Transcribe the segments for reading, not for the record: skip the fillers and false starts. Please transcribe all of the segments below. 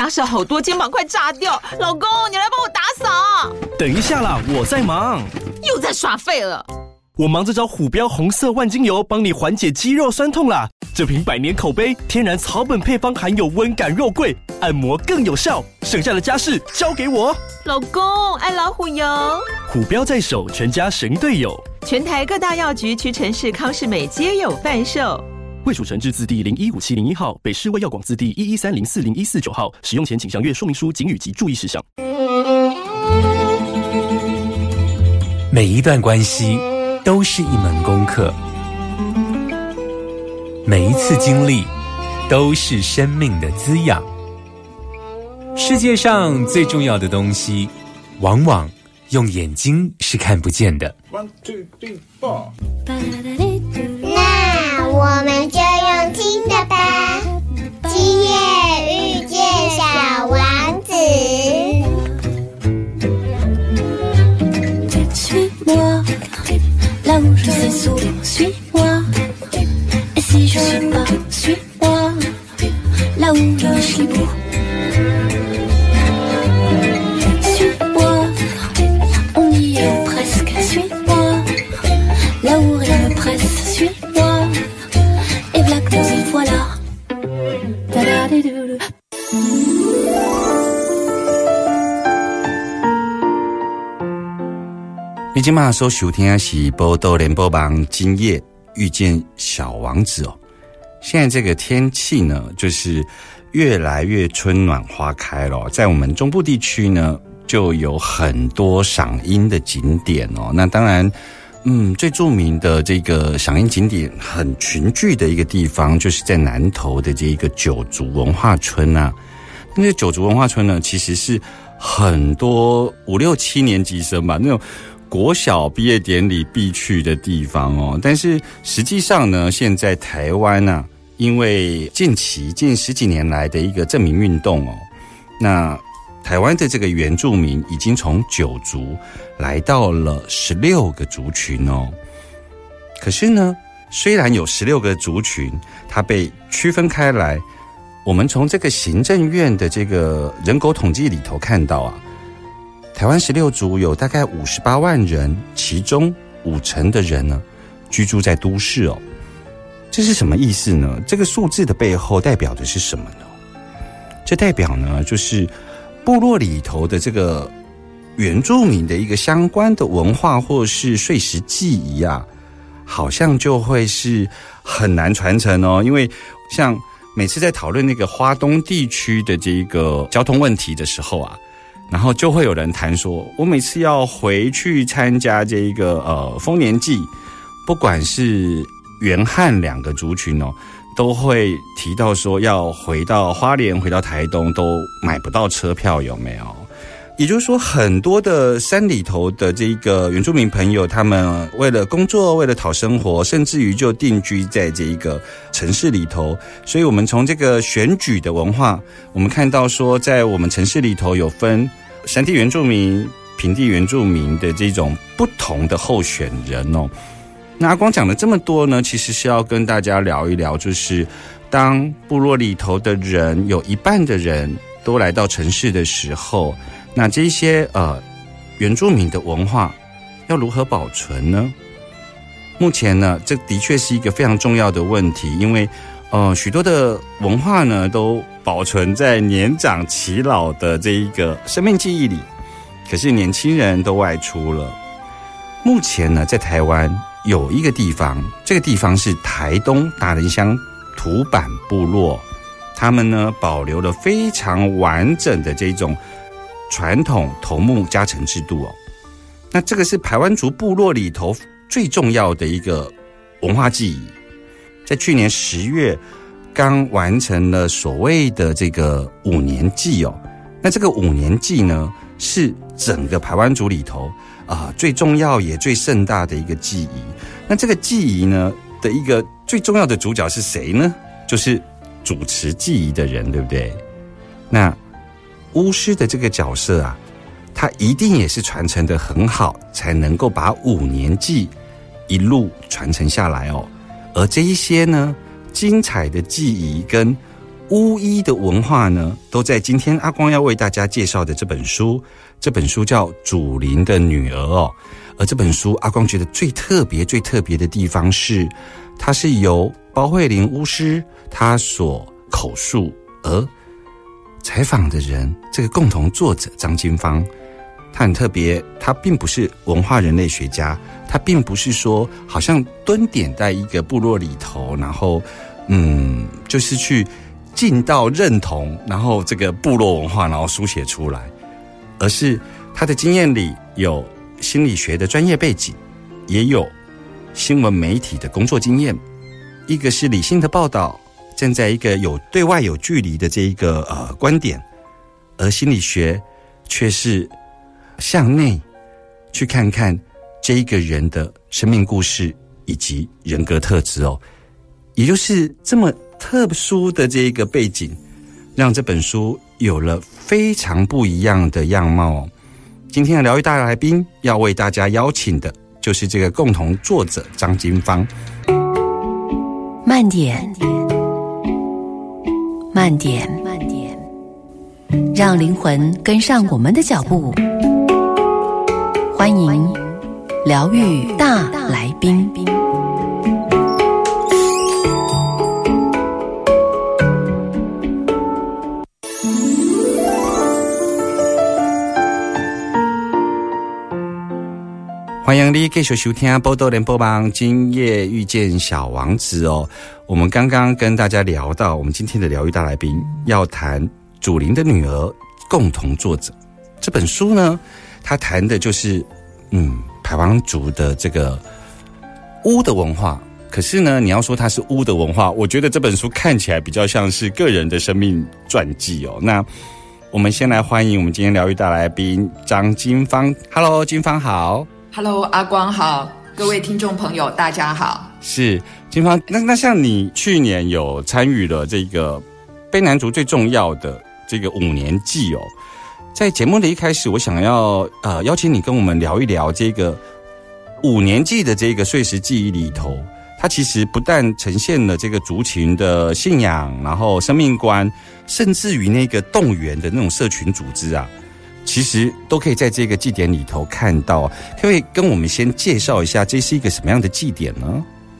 家是好多，肩膀快炸掉。老公，你来帮我打扫。 等一下啦，我在忙。 又在耍废了。 我忙着找虎标红色万金油，帮你缓解肌肉酸痛啦。这瓶100年口碑，天然草本配方，含有温感肉桂，按摩更有效。剩下的家事交给我。 老公，爱老虎油。 虎标在手，全家神队友。 全台各大药局、屈臣氏、康是美皆有贩售。 卫署成字字第015701号，北市卫药广字第113040149号。使用前请详阅说明书、警语及注意事项。 每一段关系都是一门功课，每一次经历都是生命的滋养。世界上最重要的东西，往往用眼睛是看不见的。 1, 2, 3, 4。 那我们就用听的吧。今夜遇见小王子。 Suis-moi, là où je sais sourd, suis-moi. Et si je suis pas, suis-moi, là où je suis beau. Suis-moi, on y est presque, suis-moi, là où rien ne presse, suis-moi. Et voilà que nous y voilà. Da-da-di-do-do. 你今晚所收听的是报道联播网今夜遇见小王子哦。现在这个天气呢，就是越来越春暖花开了。在我们中部地区呢，就有很多赏樱的景点哦。那当然，最著名的这个赏樱景点很群聚的一个地方，就是在南投的这个九族文化村啊。那九族文化村呢，其实是很多5、6、7年级生吧，那种国小毕业典礼必去的地方哦。但是实际上呢，现在台湾啊，因为近10几年来的一个正名运动哦，那台湾的这个原住民已经从9族来到了16个族群哦。可是呢，虽然有16个族群，它被区分开来，我们从这个行政院的这个人口统计里头看到啊，台湾16族有大概58万人，其中50%的人呢居住在都市哦。这是什么意思呢？这个数字的背后代表的是什么呢？这代表呢，就是部落里头的这个原住民的一个相关的文化或是岁时记忆啊，好像就会是很难传承哦。因为像每次在讨论那个花东地区的这个交通问题的时候啊，然后就会有人谈说，我每次要回去参加这个丰年祭，不管是原汉2个族群哦，都会提到说要回到花莲、回到台东都买不到车票，有没有？也就是说，很多的山里头的这个原住民朋友，他们为了工作、为了讨生活，甚至于就定居在这一个城市里头。所以我们从这个选举的文化，我们看到说，在我们城市里头有分山地原住民、平地原住民的这种不同的候选人哦。那阿光讲了这么多呢，其实是要跟大家聊一聊，就是当部落里头的人有一半的人都来到城市的时候，那这些原住民的文化要如何保存呢？目前呢，这的确是一个非常重要的问题，因为许多的文化呢都保存在年长耆老的这一个生命记忆里，可是年轻人都外出了。目前呢，在台湾有一个地方，这个地方是台东达人乡土坂部落，他们呢保留了非常完整的这种传统头目家承制度哦。那这个是排湾族部落里头最重要的一个文化记忆，在去年10月刚完成了所谓的这个5年祭哦。那这个5年祭呢，是整个排湾族里头最重要也最盛大的一个记忆。那这个记忆呢的一个最重要的主角是谁呢？就是主持记忆的人，对不对？那巫师的这个角色啊，他一定也是传承得很好，才能够把5年祭一路传承下来哦。而这一些呢，精彩的记忆跟巫医的文化呢，都在今天阿光要为大家介绍的这本书。这本书叫《祖灵的女儿》哦。而这本书阿光觉得最特别的地方是，它是由包慧玲巫师他所口述，而采访的人这个共同作者张金芳，他很特别，他并不是文化人类学家，他并不是说好像蹲点在一个部落里头，然后就是去尽到认同，然后这个部落文化然后书写出来，而是他的经验里有心理学的专业背景，也有新闻媒体的工作经验，一个是理性的报道，站在一个有对外有距离的这一个观点，而心理学却是向内去看看这一个人的生命故事以及人格特质哦。也就是这么特殊的这一个背景，让这本书有了非常不一样的样貌哦。今天的疗愈大来宾要为大家邀请的就是这个共同作者张金芳。 慢点，慢点，让灵魂跟上我们的脚步。欢迎疗愈大来宾。 欢迎你继续收听波多联播网今夜遇见小王子哦。我们刚刚跟大家聊到，我们今天的疗愈大来宾要谈祖灵的女儿共同作者这本书呢，他谈的就是排湾族的这个巫的文化。可是呢，你要说它是巫的文化，我觉得这本书看起来比较像是个人的生命传记哦。那我们先来欢迎我们今天疗愈大来宾张金芳。Hello， 金芳好。 Hello， 阿光好，各位听众朋友大家好。 是金芳，那像你去年有参与了这个卑南族最重要的这个5年祭哦，在节目的一开始，我想要邀请你跟我们聊一聊这个5年祭的这个岁时记忆里头，它其实不但呈现了这个族群的信仰，然后生命观，甚至于那个动员的那种社群组织啊，其实都可以在这个祭典里头看到。可不可以跟我们先介绍一下，这是一个什么样的祭典呢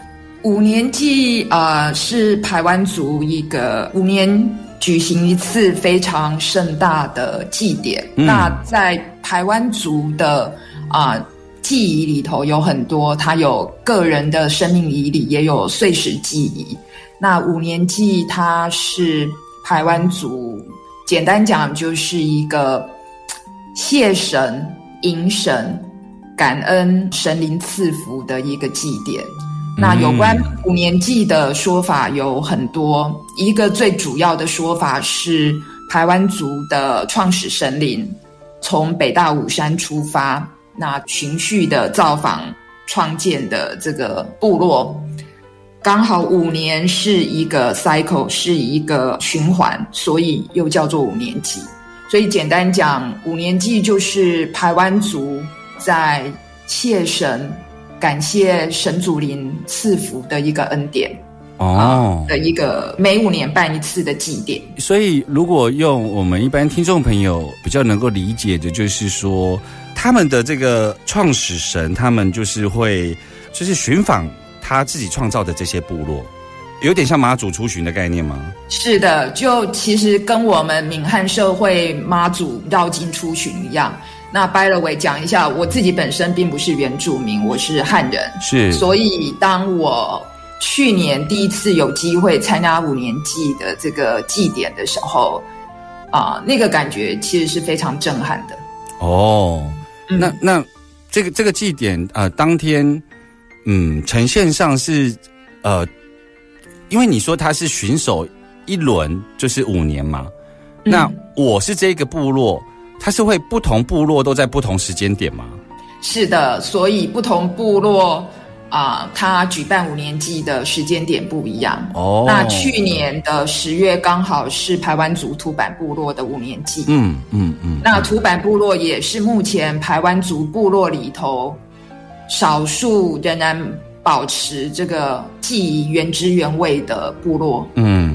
？5 年祭是排湾族一个5年举行一次非常盛大的祭典。那在排湾族的记忆里头有很多，它有个人的生命仪礼，也有岁时记忆。那5年祭它是排湾族，简单讲就是一个谢神、迎神、感恩神灵赐福的一个祭典。那有关5年祭的说法有很多，一个最主要的说法是排湾族的创始神灵从北大武山出发，那循序的造访创建的这个部落，刚好5年是一个 cycle， 是一个循环，所以又叫做5年祭。所以简单讲，5年祭就是排湾族在谢神、感谢神祖灵赐福的一个恩典的一个每5年办一次的祭典。 所以如果用我们一般听众朋友比较能够理解的，就是说他们的这个创始神，他们就是会寻访他自己创造的这些部落，有点像妈祖出巡的概念吗？是的，就其实跟我们闽汉社会妈祖绕境出巡一样。那by the way讲一下，我自己本身并不是原住民，我是汉人，是，所以当我去年第一次有机会参加5年祭的这个祭典的时候，那个感觉其实是非常震撼的。 那这个祭典当天呈现上是因为你说他是巡守一轮就是5年嘛，那我是这个部落，它是会不同部落都在不同时间点吗？ 是的，所以不同部落它举办5年祭的时间点不一样。那去年的10月刚好是排湾族土坂部落的5年祭。那土坂部落也是目前排湾族部落里头少数仍然保持这个记忆原汁原味的部落。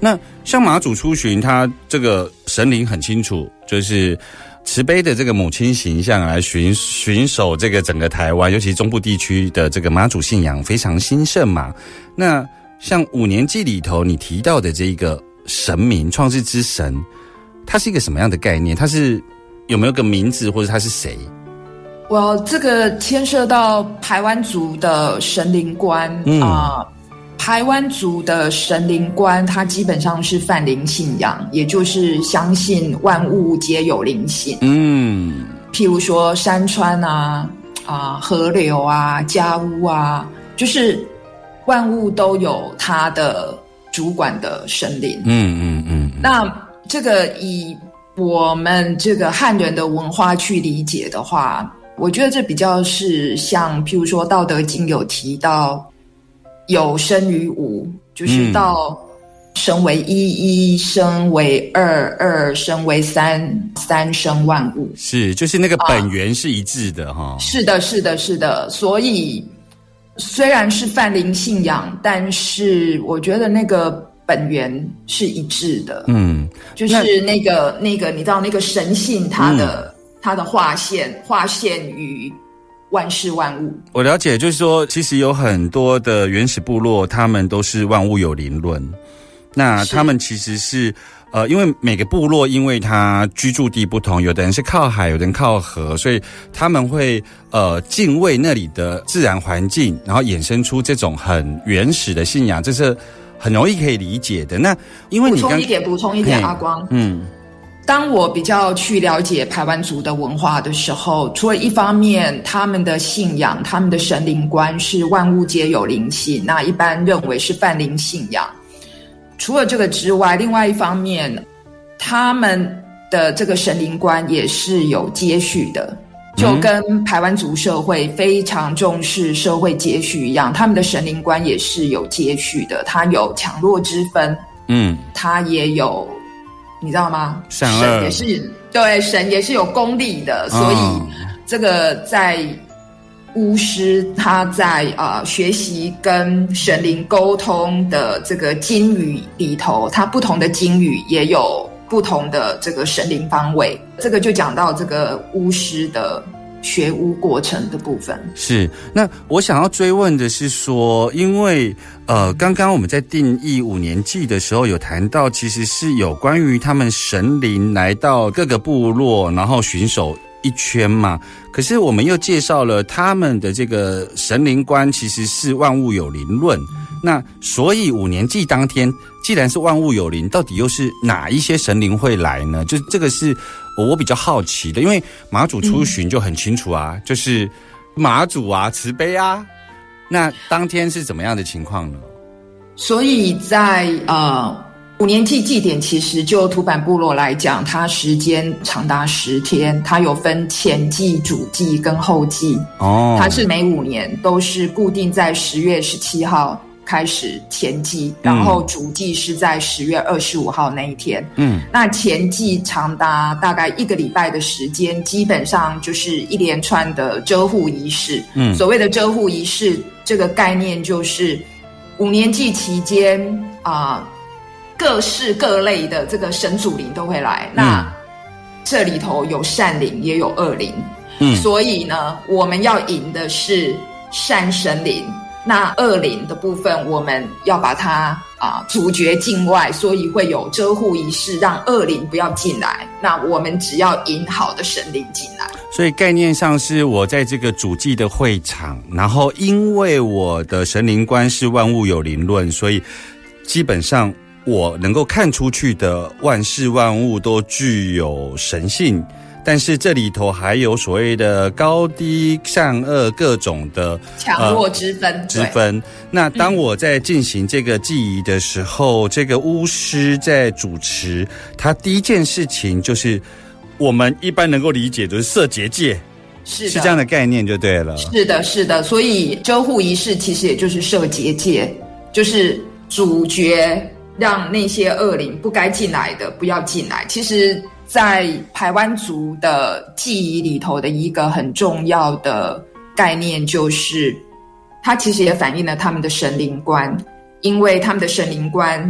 那像马祖出巡，它这个神灵很清楚，就是慈悲的这个母亲形象来巡守这个整个台湾，尤其中部地区的这个妈祖信仰非常兴盛嘛。那像五年祭里头你提到的这个神明创世之神，它是一个什么样的概念？它是有没有个名字，或者它是谁？ 这个牵涉到排湾族的神灵观排湾族的神灵观，它基本上是泛灵信仰，也就是相信万物皆有灵性。譬如说山川河流家屋就是万物都有它的主管的神灵。那这个以我们这个汉人的文化去理解的话，我觉得这比较是像譬如说《道德经》有提到有生于无，就是到生为一，生为二，生为三，三生万物。 是，就是那个本源是一致的是的。所以虽然是泛灵信仰，但是我觉得那个本源是一致的。就是那个你知道那个神性它的划线于万事万物。 我了解，就是说其实有很多的原始部落他们都是万物有灵论，那他们其实是因为每个部落因为他居住地不同，有的人是靠海，有的人靠河，所以他们会敬畏那里的自然环境，然后衍生出这种很原始的信仰，这是很容易可以理解的。那因为你补充一点阿光，当我比较去了解排湾族的文化的时候，除了一方面他们的信仰，他们的神灵观是万物皆有灵性，那一般认为是泛灵信仰。除了这个之外，另外一方面他们的这个神灵观也是有接续的，就跟排湾族社会非常重视社会接续一样，他们的神灵观也是有接续的，它有强弱之分，它也有你知道吗？神也是对，神也是有功力的，所以这个在巫师他在学习跟神灵沟通的这个经语里头，他不同的经语也有不同的这个神灵方位，这个就讲到这个巫师的学巫过程的部分。 是，那我想要追问的是说，因为刚刚我们在定义五年祭的时候有谈到，其实是有关于他们神灵来到各个部落，然后巡守一圈嘛。可是我们又介绍了他们的这个神灵观其实是万物有灵论。那所以五年祭当天，既然是万物有灵，到底又是哪一些神灵会来呢？就这个是我比较好奇的，因为马祖出巡就很清楚就是马祖慈悲那当天是怎么样的情况呢？ 所以在五年祭祭典，其实就土坂部落来讲，它时间长达10天，它有分前祭、主祭跟后祭。它是每5年都是固定在10月17号开始前祭，然后主祭是在10月25号那一天。那前祭长达大概1个礼拜的时间，基本上就是一连串的遮护仪式。所谓的遮护仪式，这个概念就是五年祭期间各式各类的这个神主灵都会来。那这里头有善灵也有恶灵。所以呢，我们要迎的是善神灵。那恶灵的部分，我们要把它阻绝境外，所以会有遮护仪式，让恶灵不要进来。那我们只要引好的神灵进来。 所以概念上是我在这个主祭的会场，然后因为我的神灵观是万物有灵论，所以基本上我能够看出去的万事万物都具有神性。但是这里头还有所谓的高低善恶各种的强弱之分。 那当我在进行这个祭仪的时候，这个巫师在主持，他第一件事情就是我们一般能够理解的是设结界，是这样的概念就对了。 是的，所以遮护仪式其实也就是设结界，就是阻绝让那些恶灵不该进来的不要进来。其实在排湾族的记忆里头的一个很重要的概念，就是它其实也反映了他们的神灵观，因为他们的神灵观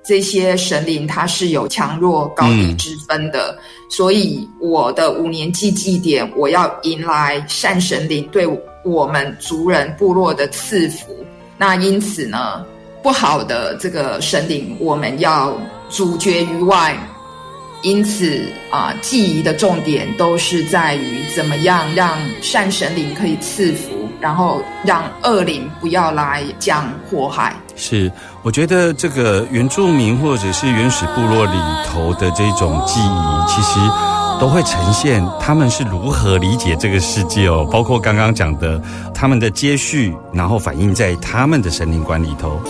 这些神灵它是有强弱高低之分的，所以我的5年祭祭典，我要迎来善神灵对我们族人部落的赐福。那因此呢，不好的这个神灵我们要阻绝于外。因此祭仪的重点都是在于怎么样让善神灵可以赐福，然后让恶灵不要来降祸害。 是，我觉得这个原住民或者是原始部落里头的这种记忆，其实都会呈现他们是如何理解这个世界哦，包括刚刚讲的他们的接续，然后反映在他们的神灵观里头。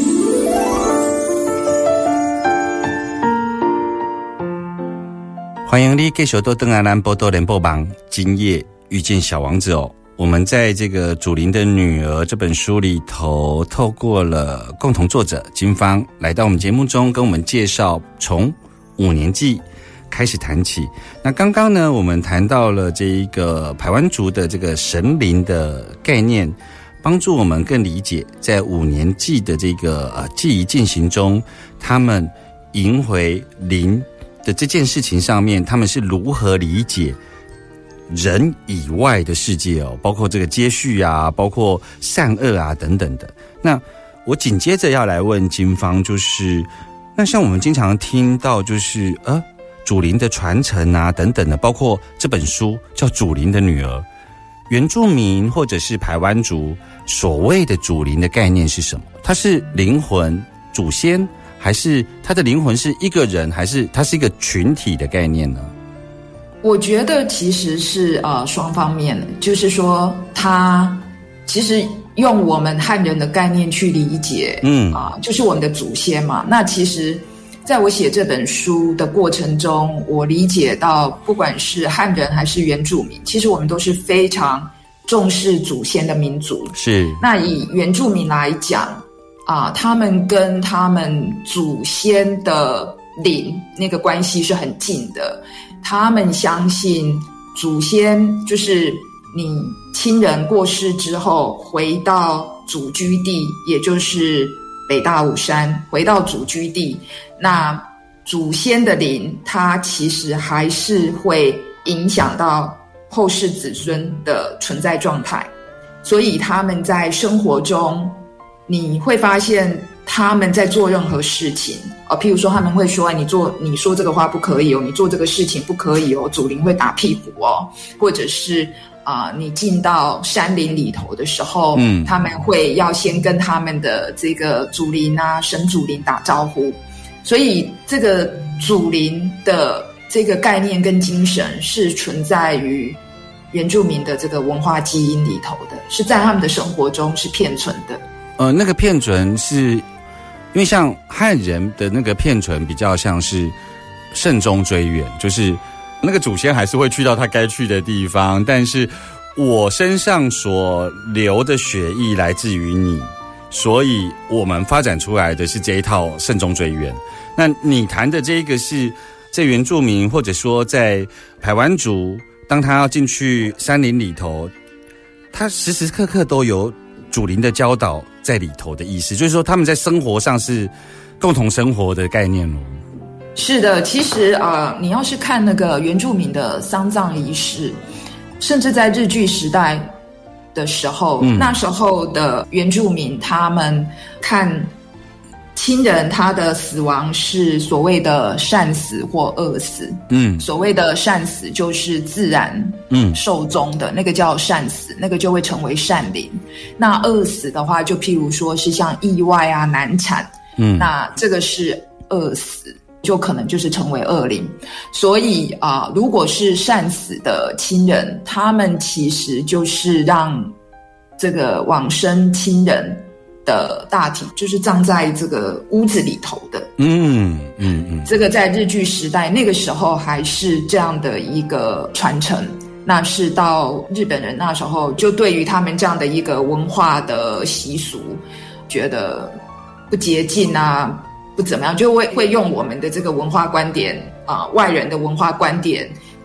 欢迎你继续到邓阿兰波多联播网，今夜遇见小王子哦。我们在这个祖灵的女儿这本书里头，透过了共同作者金芳来到我们节目中，跟我们介绍从5年祭开始谈起。那刚刚呢，我们谈到了这一个排湾族的这个神灵的概念，帮助我们更理解在5年祭的这个祭仪进行中，他们迎回灵的这件事情上面，他们是如何理解人以外的世界哦，包括这个接续啊，包括善恶啊等等的。那我紧接着要来问金芳，就是那像我们经常听到就是祖灵的传承啊等等的，包括这本书叫《祖灵的女儿》，原住民或者是排湾族所谓的祖灵的概念是什么？它是灵魂、祖先，还是他的灵魂是一个人，还是它是一个群体的概念呢？ 我觉得其实是双方面的，就是说他其实用我们汉人的概念去理解，就是我们的祖先嘛。那其实在我写这本书的过程中，我理解到不管是汉人还是原住民，其实我们都是非常重视祖先的民族。是。那以原住民来讲他们跟他们祖先的灵那个关系是很近的，他们相信祖先就是你亲人过世之后回到祖居地，也就是北大武山，回到祖居地，那祖先的灵它其实还是会影响到后世子孙的存在状态，所以他们在生活中你会发现他们在做任何事情譬如说他们会说你说这个话不可以哦，你做这个事情不可以哦，祖灵会打屁股哦，或者是你进到山林里头的时候，他们会要先跟他们的这个祖灵神祖灵打招呼，所以这个祖灵的这个概念跟精神是存在于原住民的这个文化基因里头的，是在他们的生活中是片存的。 那个片存是因为像汉人的那个片存比较像是慎终追远，就是那个祖先还是会去到他该去的地方，但是我身上所流的血液来自于你，所以我们发展出来的是这一套慎终追远。那你谈的这个是在原住民或者说在排湾族，当他要进去山林里头，他时时刻刻都有祖灵的教导在里头的意思，就是说他们在生活上是共同生活的概念咯。 是的，其实你要是看那个原住民的丧葬仪式，甚至在日据时代的时候，那时候的原住民他们看亲人他的死亡是所谓的善死或恶死。所谓的善死就是自然寿终的，那个叫善死，那个就会成为善灵。那恶死的话，就譬如说是像意外难产，那这个是恶死，就可能就是成为恶灵。所以如果是善死的亲人，他们其实就是让这个往生亲人的大体就是葬在这个屋子里头的。这个在日据时代那个时候还是这样的一个传承。那是到日本人那时候就对于他们这样的一个文化的习俗觉得不洁净不怎么样，就会用我们的这个文化观点外人的文化观点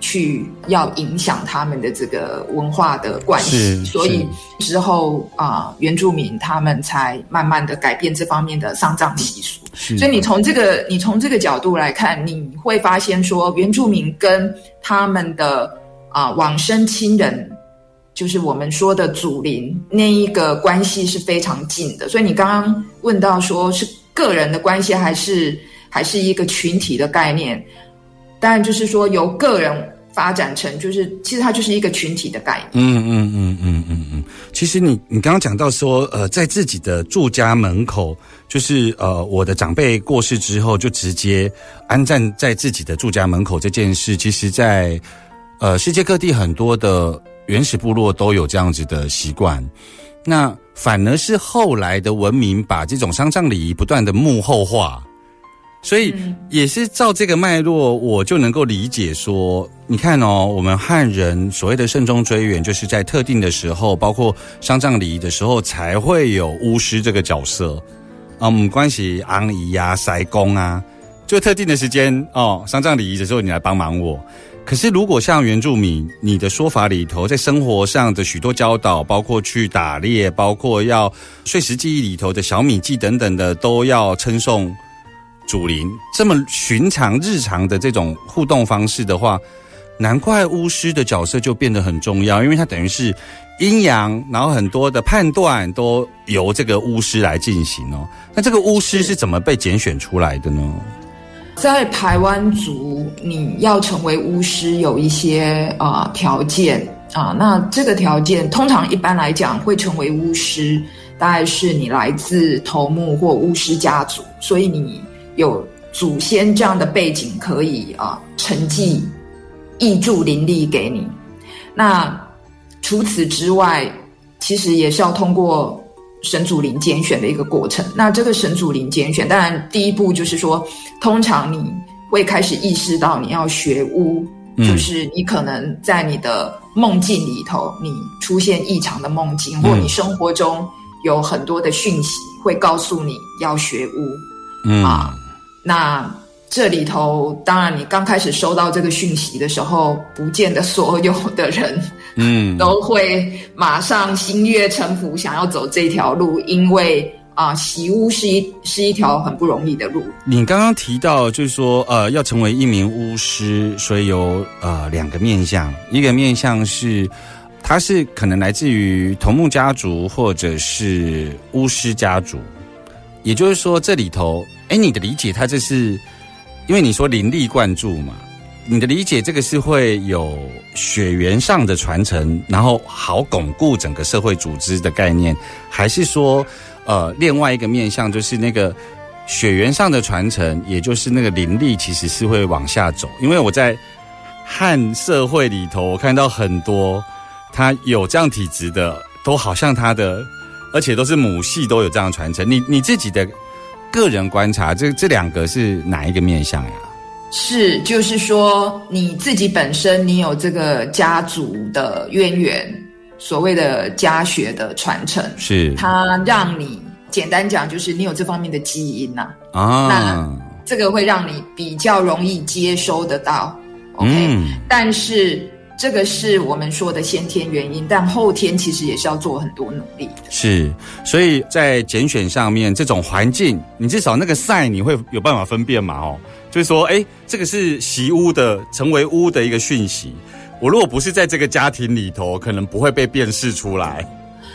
去要影响他们的这个文化的关系，所以之后原住民他们才慢慢的改变这方面的丧葬习俗。所以你从这个角度来看，你会发现说原住民跟他们的往生亲人，就是我们说的祖灵那一个关系是非常近的。所以你刚刚问到说是个人的关系还是一个群体的概念，当然就是说由个人发展成就是其实它就是一个群体的概念。 其实你刚刚讲到说在自己的住家门口，就是我的长辈过世之后就直接安葬在自己的住家门口这件事，其实在世界各地很多的原始部落都有这样子的习惯。那反而是后来的文明把这种丧葬礼仪不断的幕后化，所以也是照这个脉络，我就能够理解说，你看我们汉人所谓的慎终追远，就是在特定的时候，包括丧葬礼仪的时候，才会有巫师这个角色关系昂姨啊、塞公啊，就特定的时间丧葬礼仪的时候，你来帮忙我。可是如果像原住民，你的说法里头，在生活上的许多教导，包括去打猎，包括要岁时记忆里头的小米祭等等的，都要称颂祖灵，这么寻常日常的这种互动方式的话，难怪巫师的角色就变得很重要，因为它等于是阴阳，然后很多的判断都由这个巫师来进行那这个巫师是怎么被拣选出来的呢？ 在排湾族，你要成为巫师有一些条件那这个条件通常一般来讲会成为巫师，大概是你来自头目或巫师家族，所以你有祖先这样的背景可以承继挹注灵力给你。那除此之外，其实也是要通过神祖灵拣选的一个过程。那这个神祖灵拣选，当然第一步就是说，通常你会开始意识到你要学巫，就是你可能在你的梦境里头，你出现异常的梦境，或你生活中有很多的讯息会告诉你要学巫那这里头当然你刚开始收到这个讯息的时候，不见得所有的人都会马上心悦诚服想要走这条路，因为习巫是一条很不容易的路。 你刚刚提到就是说要成为一名巫师，所以有两个面向，一个面向是他是可能来自于头目家族或者是巫师家族，也就是说这里头你的理解它这是因为你说灵力灌注嘛，你的理解这个是会有血缘上的传承，然后好巩固整个社会组织的概念，还是说另外一个面向就是那个血缘上的传承，也就是那个灵力其实是会往下走？因为我在汉社会里头，我看到很多他有这样体质的，都好像他的，而且都是母系都有这样传承。你自己的个人观察，这两个是哪一个面向呀？ 是，就是说你自己本身你有这个家族的渊源，所谓的家学的传承，是它让你简单讲就是你有这方面的基因那这个会让你比较容易接收得到 OK但是这个是我们说的先天原因，但后天其实也是要做很多努力的。是， 所以在拣选上面，这种环境，你至少那个赛你会有办法分辨嘛？就是说，这个是习巫的，成为巫的一个讯息。我如果不是在这个家庭里头，可能不会被辨识出来。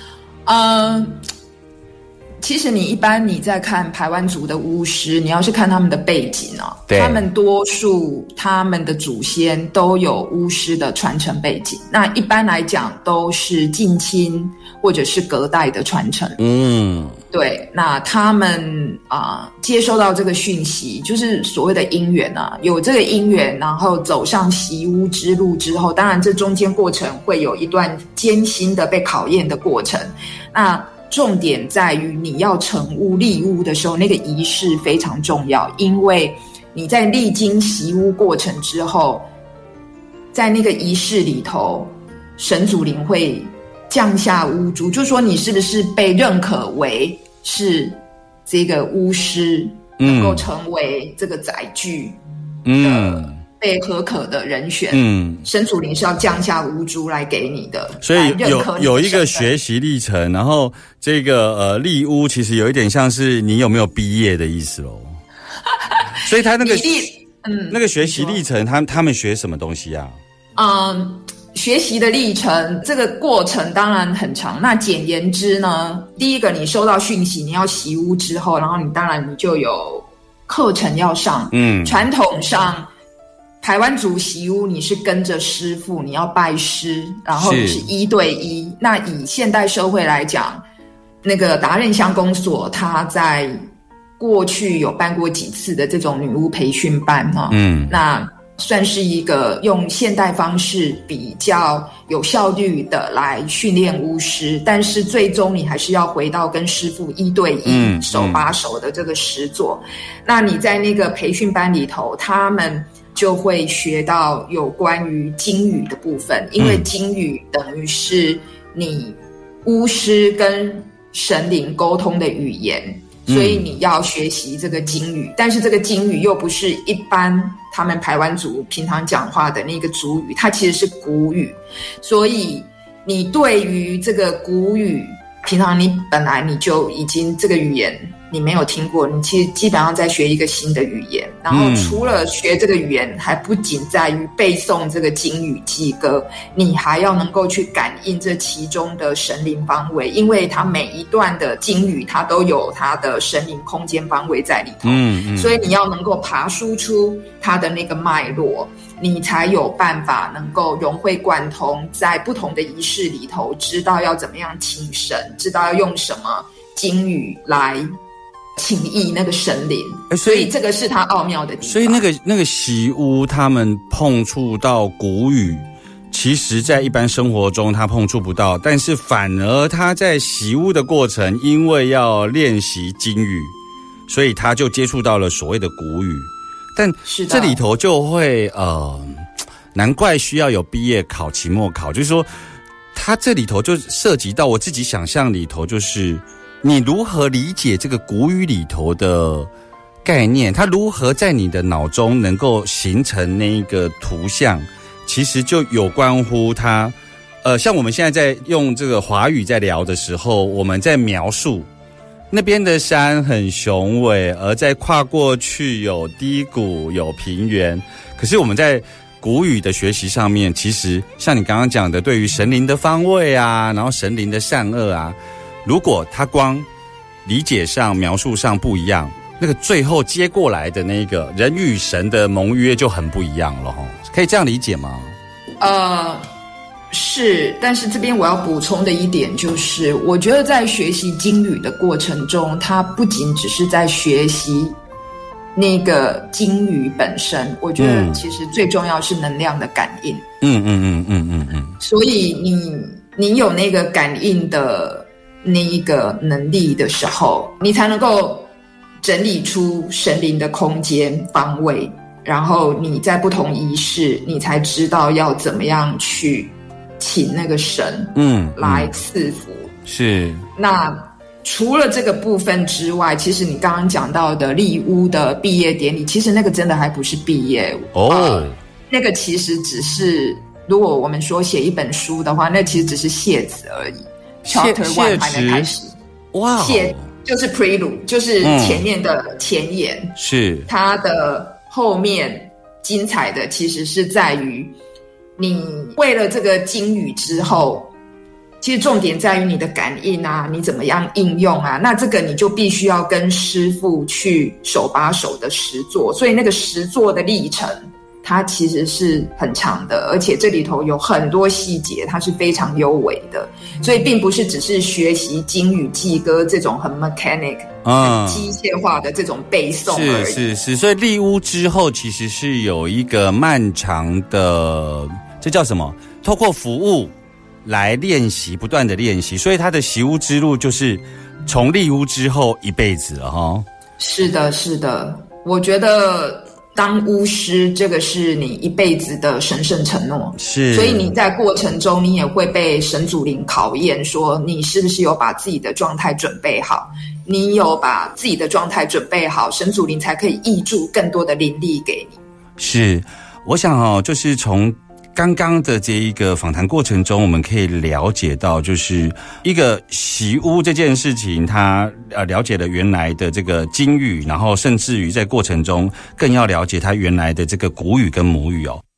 其实你在看排湾族的巫师，你要是看他们的背景他们多数他们的祖先都有巫师的传承背景，那一般来讲都是近亲或者是隔代的传承。对，那他们接收到这个讯息，就是所谓的因缘有这个因缘，然后走上习巫之路之后，当然这中间过程会有一段艰辛的被考验的过程。那重点在于你要成巫立巫的时候，那个仪式非常重要，因为你在历经习巫过程之后，在那个仪式里头，神祖灵会降下巫珠，就是说你是不是被认可为是这个巫师，能够成为这个载具被合可的人选，神祖灵是要降下无珠来给你的， 所以有一个学习历程，然后这个立屋其实有一点像是你有没有毕业的意思咯。所以他那个学习历程，他们学什么东西啊？ 学习的历程，这个过程当然很长。那简言之呢，第一个你收到讯息，你要习屋之后，然后你就有课程要上。传统上台湾族习屋，你是跟着师父，你要拜师，然后你是1对1。那以现代社会来讲，那个达任乡公所，他在过去有办过几次的这种女巫培训班那算是一个用现代方式比较有效率的来训练巫师，但是最终你还是要回到跟师父1对1手把手的这个实作。那你在那个培训班里头，他们就会学到有关于经语的部分，因为经语等于是你巫师跟神灵沟通的语言，所以你要学习这个经语，但是这个经语又不是一般他们排湾族平常讲话的那个族语，它其实是古语，所以你对于这个古语，平常你本来你就已经这个语言你没有听过，你其实基本上在学一个新的语言，然后除了学这个语言，还不仅在于背诵这个经语祭歌，你还要能够去感应这其中的神灵方位，因为它每一段的经语它都有它的神灵空间方位在里头，所以你要能够爬梳出它的那个脉络，你才有办法能够融会贯通，在不同的仪式里头知道要怎么样请神，知道要用什么经语来请意那个神灵，所以这个是它奥妙的地方。 所以那个习巫他们碰触到古语，其实在一般生活中他碰触不到，但是反而他在习巫的过程，因为要练习经语，所以他就接触到了所谓的古语。但这里头就会难怪需要有毕业考、期末考，就是说他这里头就涉及到我自己想象里头，就是你如何理解这个古语里头的概念，它如何在你的脑中能够形成那一个图像，其实就有关乎它像我们现在在用这个华语在聊的时候，我们在描述那边的山很雄伟，而在跨过去有低谷有平原，可是我们在古语的学习上面，其实像你刚刚讲的，对于神灵的方位啊，然后神灵的善恶啊，如果他光理解上描述上不一样，那个最后接过来的那个人与神的盟约就很不一样了齁，可以这样理解吗？ 是，但是这边我要补充的一点就是，我觉得在学习经语的过程中，它不仅只是在学习那个经语本身，我觉得其实最重要是能量的感应。所以你有那个感应的那一个能力的时候，你才能够整理出神灵的空间方位，然后你在不同仪式，你才知道要怎么样去请那个神来赐福。是。那除了这个部分之外，其实你刚刚讲到的立巫的毕业典礼，其实那个真的还不是毕业那个其实只是，如果我们说写一本书的话，那其实只是谢词而已。Chapter 1还没开始，谢就是 prelude， 就是前面的前言，是它的后面精彩的其实是在于你为了这个经语之后，其实重点在于你的感应啊，你怎么样应用啊，那这个你就必须要跟师父去手把手的实作，所以那个实作的历程它其实是很长的，而且这里头有很多细节，它是非常优美的，所以并不是只是学习经语祭歌这种很 mechanic 很机械化的这种背诵而已。 是，所以立巫之后其实是有一个漫长的，这叫什么？透过服务来练习，不断的练习，所以他的习巫之路就是从立巫之后一辈子了齁。 是的，我觉得当巫师这个是你一辈子的神圣承诺，是，所以你在过程中你也会被神祖灵考验，说你是不是有把自己的状态准备好，你有把自己的状态准备好，神祖灵才可以挹注更多的灵力给你。 是， 我想就是从刚刚的这一个访谈过程中，我们可以了解到，就是一个习巫这件事情，他了解了原来的这个金语，然后甚至于在过程中更要了解他原来的这个古语跟母语哦。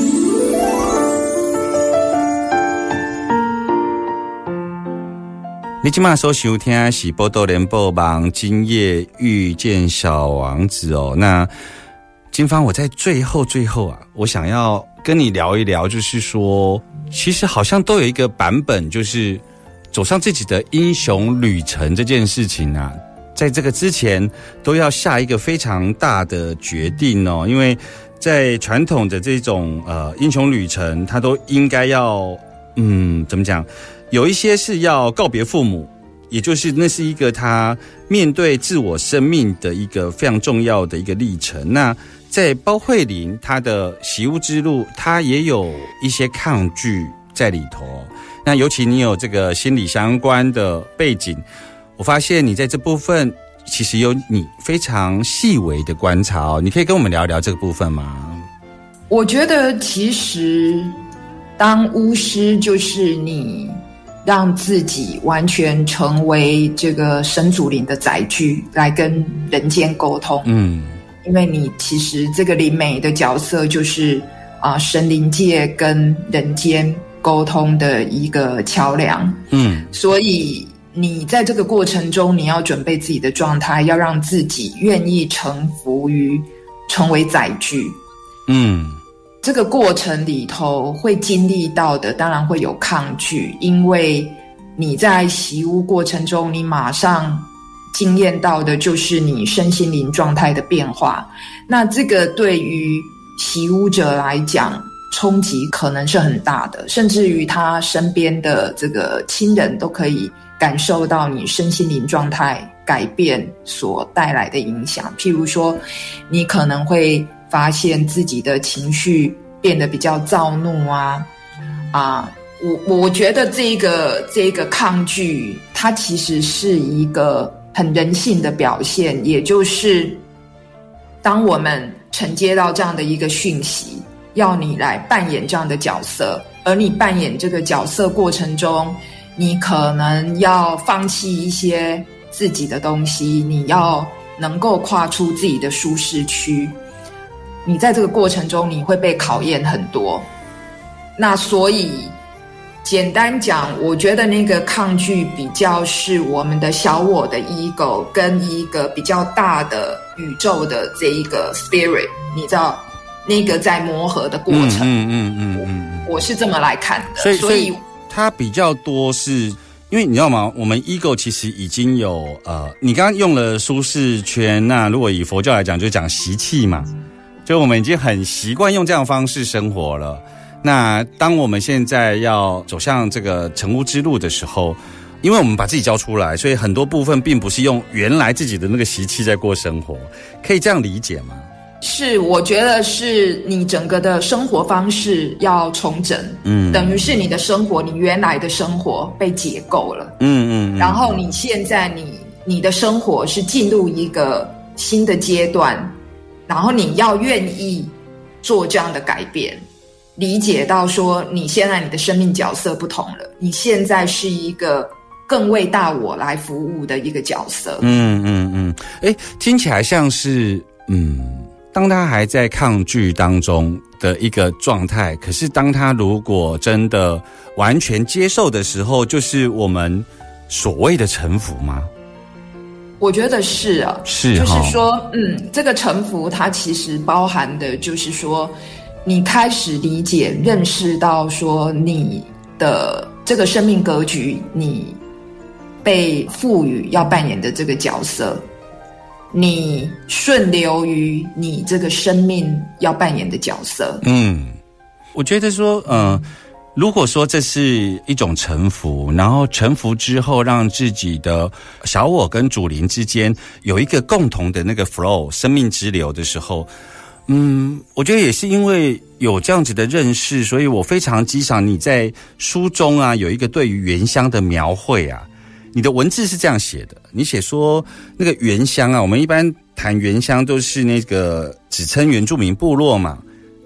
你今晚所收听的是报道联播网今夜遇见小王子哦。那金芳，我在最后啊，我想要跟你聊一聊，就是说，其实好像都有一个版本，就是走上自己的英雄旅程这件事情啊，在这个之前都要下一个非常大的决定哦，因为在传统的这种英雄旅程，它都应该要怎么讲？有一些是要告别父母，也就是那是一个他面对自我生命的一个非常重要的一个历程。那在包慧玲她的习巫之路，她也有一些抗拒在里头。那尤其你有这个心理相关的背景，我发现你在这部分其实有你非常细微的观察哦。你可以跟我们聊一聊这个部分吗？ 我觉得其实当巫师就是你让自己完全成为这个神祖灵的载具，来跟人间沟通。因为你其实这个灵媒的角色就是神灵界跟人间沟通的一个桥梁。所以你在这个过程中，你要准备自己的状态，要让自己愿意臣服于成为载具。这个过程里头会经历到的，当然会有抗拒，因为你在习巫过程中，你马上经验到的就是你身心灵状态的变化。那这个对于习巫者来讲，冲击可能是很大的，甚至于他身边的这个亲人都可以感受到你身心灵状态改变所带来的影响。譬如说，你可能会发现自己的情绪变得比较躁怒我觉得这个抗拒，它其实是一个很人性的表现，也就是当我们承接到这样的一个讯息，要你来扮演这样的角色，而你扮演这个角色过程中，你可能要放弃一些自己的东西，你要能够跨出自己的舒适区。你在这个过程中，你会被考验很多。那所以简单讲，我觉得那个抗拒比较是我们的小我的 ego 跟一个比较大的宇宙的这一个 spirit， 你知道那个在磨合的过程。我是这么来看的。所以它比较多是因为你知道吗？我们 ego 其实已经有你刚刚用了舒适圈，那如果以佛教来讲，就讲习气嘛，就我们已经很习惯用这样的方式生活了。那当我们现在要走向这个成巫之路的时候，因为我们把自己交出来，所以很多部分并不是用原来自己的那个习气在过生活，可以这样理解吗？ 是，我觉得是你整个的生活方式要重整，等于是你的生活，你原来的生活被解构了，然后你现在你的生活是进入一个新的阶段，然后你要愿意做这样的改变。理解到说你现在你的生命角色不同了，你现在是一个更为大我来服务的一个角色。 听起来像是当他还在抗拒当中的一个状态，可是当他如果真的完全接受的时候，就是我们所谓的臣服吗？ 我觉得是啊，就是说这个臣服它其实包含的就是说你开始理解认识到说你的这个生命格局，你被赋予要扮演的这个角色，你顺流于你这个生命要扮演的角色。 我觉得说如果说这是一种臣服，然后臣服之后让自己的小我跟主灵之间有一个共同的那个 flow 生命之流的时候，我觉得也是因为有这样子的认识，所以我非常欣赏你在书中有一个对于原乡的描绘你的文字是这样写的，你写说那个原乡我们一般谈原乡都是那个只称原住民部落嘛，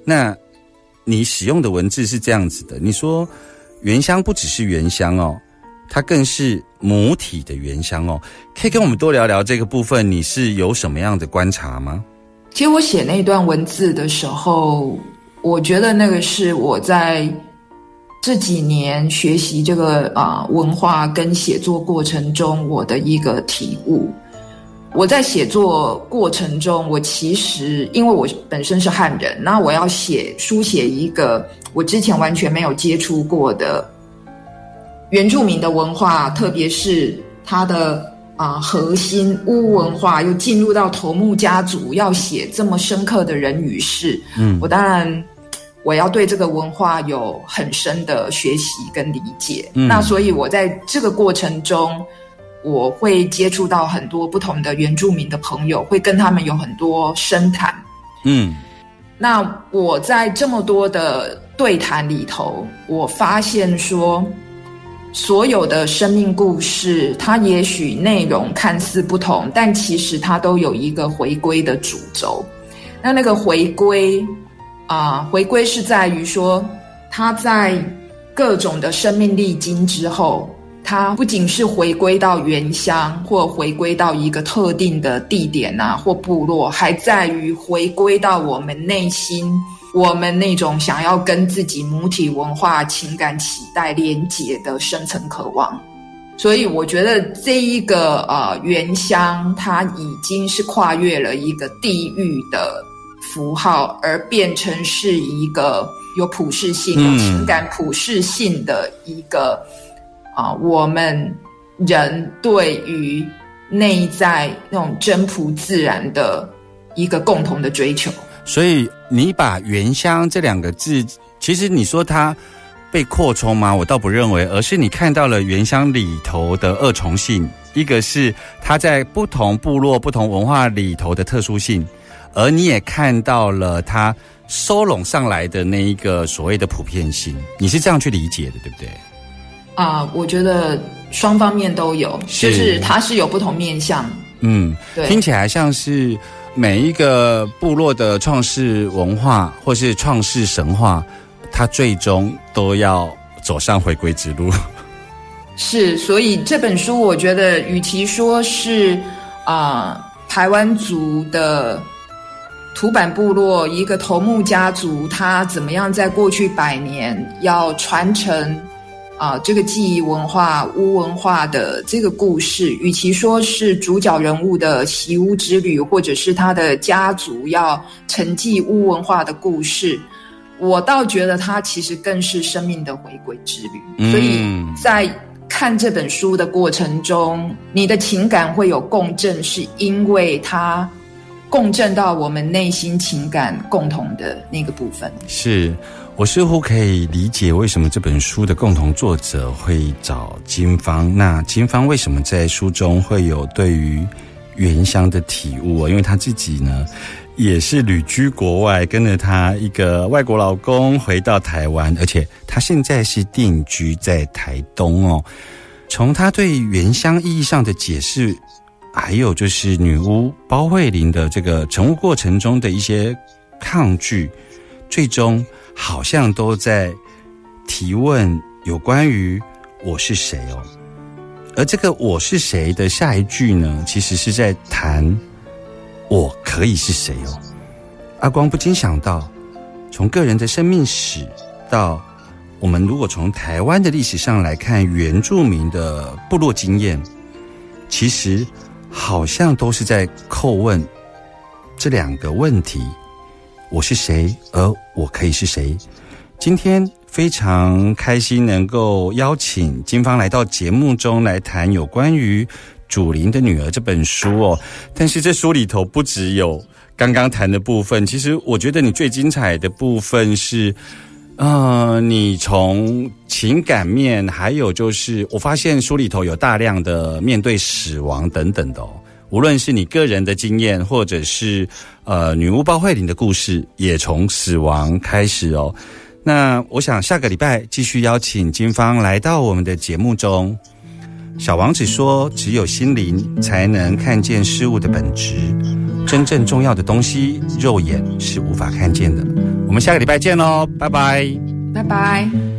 那你使用的文字是这样子的，你说原乡不只是原乡哦，它更是母体的原乡哦，可以跟我们多聊聊这个部分，你是有什么样的观察吗？ 其实我写那段文字的时候，我觉得那个是我在这几年学习这个文化跟写作过程中我的一个体悟。我在写作过程中，我其实因为我本身是汉人，那我要书写一个我之前完全没有接触过的原住民的文化，特别是它的核心巫文化，又进入到头目家族，要写这么深刻的人与事，我当然我要对这个文化有很深的学习跟理解，那所以我在这个过程中，我会接触到很多不同的原住民的朋友，会跟他们有很多深谈。那我在这么多的对谈里头，我发现说，所有的生命故事，它也许内容看似不同，但其实它都有一个回归的主轴。那个回归是在于说，它在各种的生命历经之后，它不仅是回归到原乡，或回归到一个特定的地点或部落，还在于回归到我们内心，我们那种想要跟自己母体文化情感期待连结的深层渴望。所以我觉得这一个原乡，它已经是跨越了一个地域的符号，而变成是一个有普世性、有情感普世性的一个我们人对于内在那种真朴自然的一个共同的追求。 所以你把原乡这两个字，其实你说它被扩充吗？我倒不认为，而是你看到了原乡里头的二重性，一个是它在不同部落、不同文化里头的特殊性，而你也看到了它收拢上来的那一个所谓的普遍性。你是这样去理解的，对不对？ 我觉得双方面都有，就是它是有不同面向。 对，听起来像是每一个部落的创世文化或是创世神话，它最终都要走上回归之路。 是，所以这本书我觉得与其说是台湾族的土坂部落一个头目家族，他怎么样在过去100年要传承这个记忆文化、巫文化的这个故事，与其说是主角人物的习巫之旅，或者是他的家族要承继巫文化的故事，我倒觉得它其实更是生命的回归之旅。所以在看这本书的过程中，你的情感会有共振，是因为它共振到我们内心情感共同的那个部分。 是，我似乎可以理解为什么这本书的共同作者会找金芳。那金芳为什么在书中会有对于原乡的体悟？因为他自己呢也是旅居国外，跟着他一个外国老公回到台湾，而且他现在是定居在台东哦。从他对原乡意义上的解释，还有就是女巫包慧玲的这个成巫过程中的一些抗拒，最终好像都在提问有关于我是谁哦。而这个我是谁的下一句呢，其实是在谈我可以是谁哦。阿光不禁想到，从个人的生命史到我们如果从台湾的历史上来看原住民的部落经验，其实好像都是在叩问这两个问题，我是谁，而我可以是谁。今天非常开心能够邀请金芳来到节目中来谈有关于《祖灵的女儿》这本书哦。但是这书里头不只有刚刚谈的部分，其实我觉得你最精彩的部分是你从情感面，还有就是我发现书里头有大量的面对死亡等等的哦。无论是你个人的经验，或者是女巫包慧玲的故事，也从死亡开始哦。那我想下个礼拜继续邀请金芳来到我们的节目中。小王子说，只有心灵才能看见事物的本质，真正重要的东西肉眼是无法看见的。我我们下个礼拜见喽，拜拜， 拜拜。